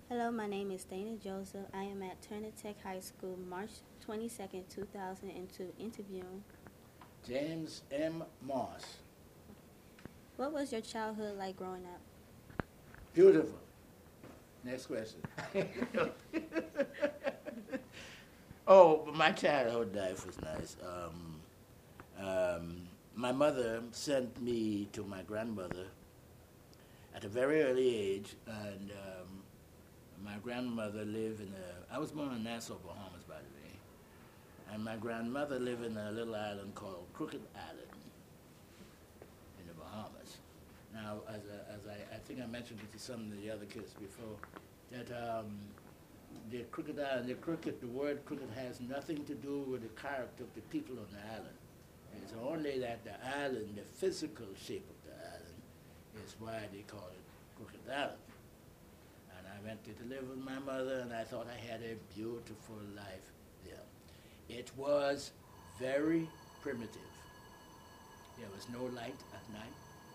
Hello, my name is Dana Joseph. I am at Turner Tech High School, March 22nd, 2002, interviewing. James M. Moss. What was your childhood like growing up? Beautiful. Next question. Oh, my childhood life was nice. My mother sent me to my grandmother at a very early age, and my grandmother lived in a. I was born in Nassau, Bahamas, by the way, and my grandmother lived in a little island called Crooked Island in the Bahamas. Now, I think I mentioned it to some of the other kids before, that the Crooked Island, the word crooked has nothing to do with the character of the people on the island. It's only that the island, the physical shape of the island, is why they call it Crooked Island. And I went to live with my mother, and I thought I had a beautiful life there. It was very primitive. There was no light at night.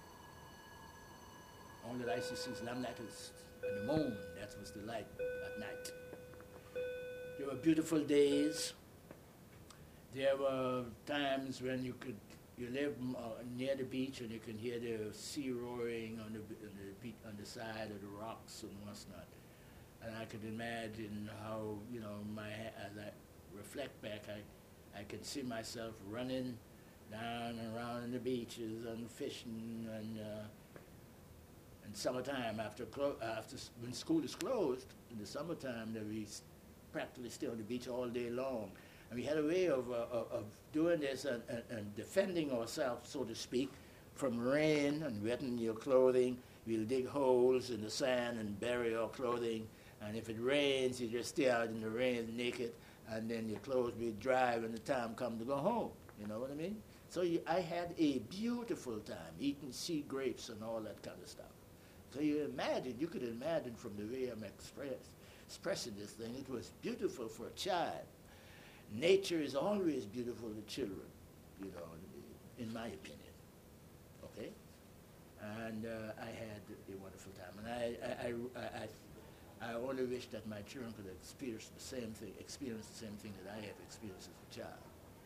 Only light you see is lamplights and the moon. That was the light at night. There were beautiful days. There were times when you live near the beach and you can hear the sea roaring on the side of the rocks and what's not. And I could imagine how, as I reflect back, I can see myself running down and around in the beaches and fishing and summertime after when school is closed in the summertime, that we practically stay on the beach all day long. And we had a way of doing this and defending ourselves, so to speak, from rain and wetting your clothing. We'll dig holes in the sand and bury our clothing. And if it rains, you just stay out in the rain naked, and then your clothes will be dry when the time comes to go home. You know what I mean? So I had a beautiful time eating sea grapes and all that kind of stuff. So you could imagine from the way I'm expressing this thing, it was beautiful for a child. Nature is always beautiful to children, in my opinion. Okay? And I had a wonderful time. And I only wish that my children could experience the same thing that I have experienced as a child.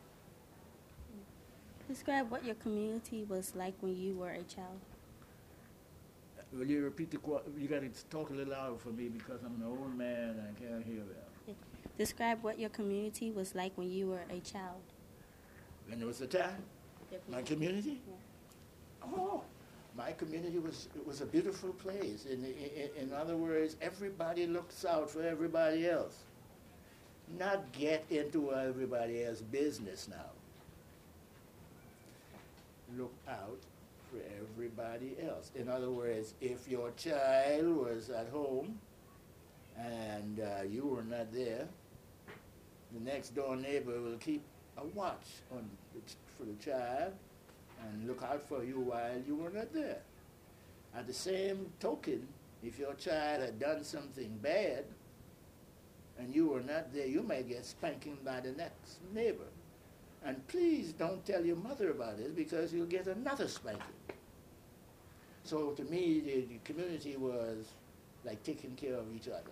Describe what your community was like when you were a child. Will you repeat the question? You got to talk a little louder for me because I'm an old man and I can't hear well. Describe what your community was like when you were a child. When there was a time? My community? Yeah. Oh, my community was a beautiful place. In other words, everybody looks out for everybody else. Not get into everybody else's business now. Look out for everybody else. In other words, if your child was at home and you were not there, the next door neighbor will keep a watch for the child and look out for you while you were not there. At the same token, if your child had done something bad and you were not there, you might get spanking by the next neighbor. And please don't tell your mother about it because you'll get another spanking. So to me, the community was like taking care of each other.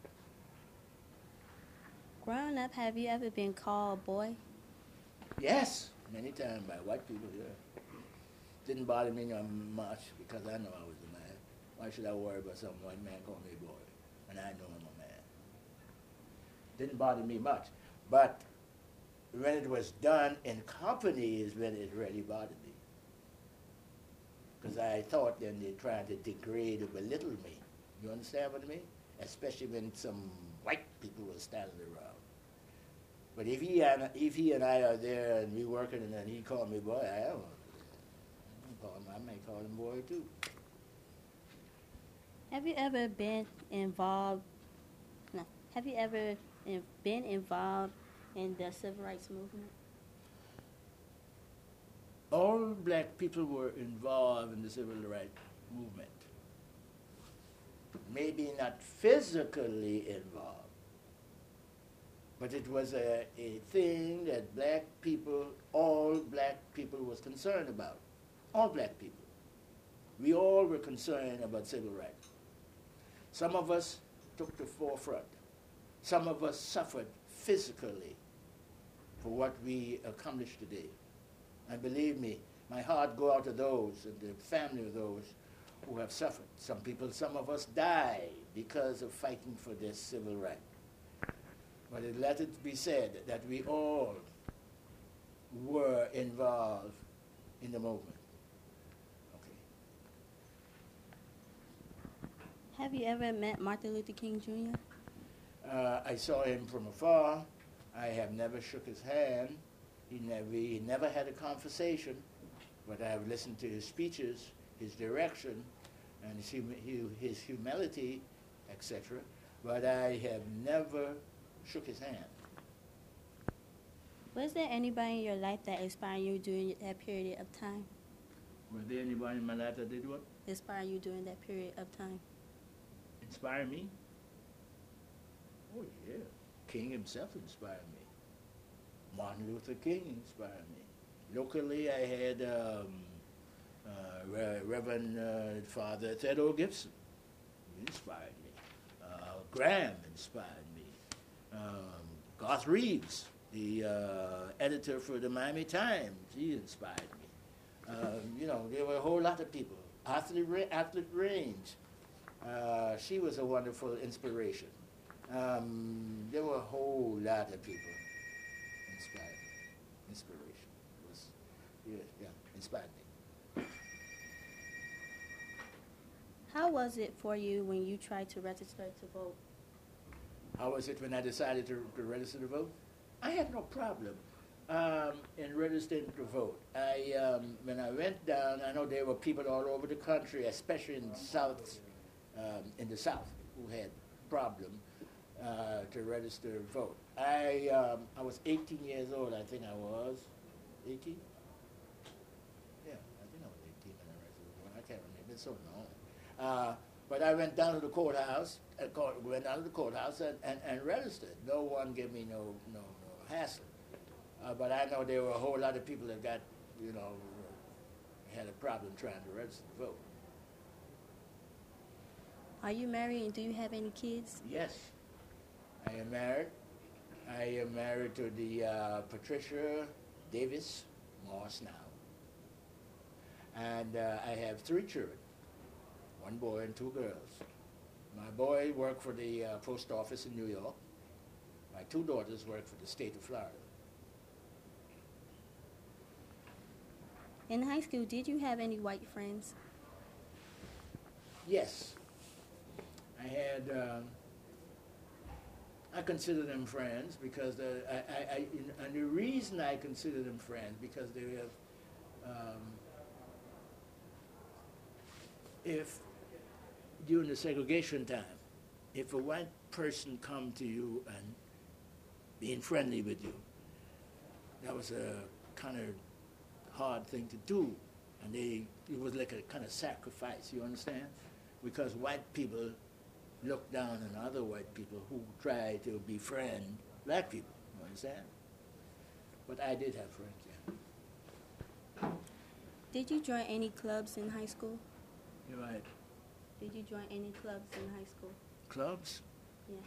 Growing up, have you ever been called boy? Yes, many times by white people here. Didn't bother me much because I know I was a man. Why should I worry about some white man calling me boy? And I know I'm a man. Didn't bother me much. But when it was done in company is when it really bothered me. Because I thought then they tried to degrade or belittle me. You understand what I mean? Especially when some white people were standing around. But if he and I are there and we working and then he called me boy, I might call him boy too. Have you ever been involved? No. Have you ever been involved in the civil rights movement? All black people were involved in the civil rights movement. Maybe not physically involved, but it was a thing that all black people was concerned about. All black people. We all were concerned about civil rights. Some of us took the forefront. Some of us suffered physically for what we accomplished today. And believe me, my heart go out to those and the family of those who have suffered. Some of us died because of fighting for this civil right. But let it be said that we all were involved in the movement. Okay. Have you ever met Martin Luther King Jr.? I saw him from afar. I have never shook his hand. He never had a conversation, but I have listened to his speeches, his direction, and his humility, etc. But I have never shook his hand. Was there anybody in your life that inspired you during that period of time? Was there anybody in my life that did what? Inspire you during that period of time? Inspire me? Oh, yeah. King himself inspired me. Martin Luther King inspired me. Locally, I had Reverend Father Theodore Gibson. He inspired me. Graham inspired me. Garth Reeves, the editor for the Miami Times, he inspired me. There were a whole lot of people. Athlete Range, she was a wonderful inspiration. There were a whole lot of people inspired me. Inspiration was, inspired me. How was it for you when you tried to register to vote? How was it when I decided to register to vote? I had no problem in registering to vote. When I went down, I know there were people all over the country, especially in the South, who had problem to register to vote. I was 18 years old, I think I was. 18? Yeah, I think I was 18 when I registered to vote. I can't remember, it's so long. But I went down to the courthouse, and registered. No one gave me no hassle. But I know there were a whole lot of people that got, had a problem trying to register to vote. Are you married and do you have any kids? Yes, I am married. I am married to the Patricia Davis Moss now. And I have 3 children, 1 boy and 2 girls. My boy worked for the post office in New York. My 2 daughters work for the state of Florida. In high school, did you have any white friends? Yes. I had, I consider them friends because, and the reason I consider them friends because they have, if during the segregation time, if a white person come to you and being friendly with you, that was a kind of hard thing to do, and it was like a kind of sacrifice, you understand? Because white people look down on other white people who try to befriend black people, you understand? But I did have friends, yeah. Did you join any clubs in high school? You're right. Did you join any clubs in high school? Clubs? Yeah.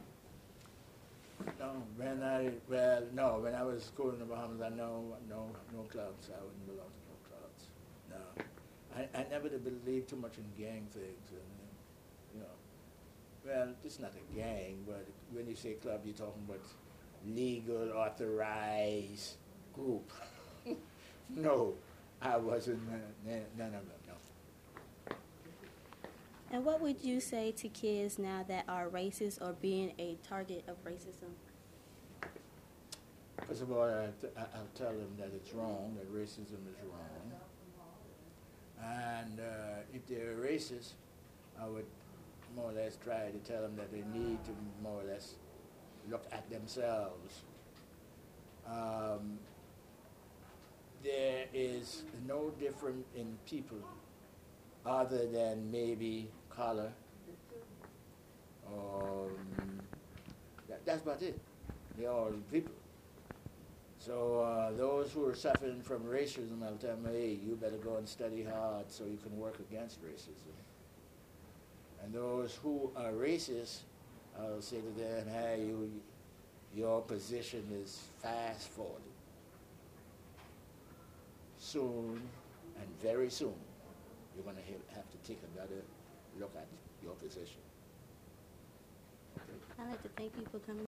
No, when I was school in the Bahamas, no clubs. I wouldn't belong to no clubs. No. I never believed too much in gang things. And, well, it's not a gang, but when you say club, you're talking about legal, authorized group. No, I wasn't none of them, no. And what would you say to kids now that are racist or being a target of racism? First of all, I'll tell them that it's wrong, that racism is wrong. And if they're racist, I would more or less try to tell them that they need to more or less look at themselves. There is no difference in people other than maybe color. That's about it. They're all people. So those who are suffering from racism, I'll tell them, hey, you better go and study hard so you can work against racism. And those who are racist, I'll say to them, hey, your position is fast forwarded. Soon, and very soon, you're going to have to take another look at your position. I'd like to thank you for coming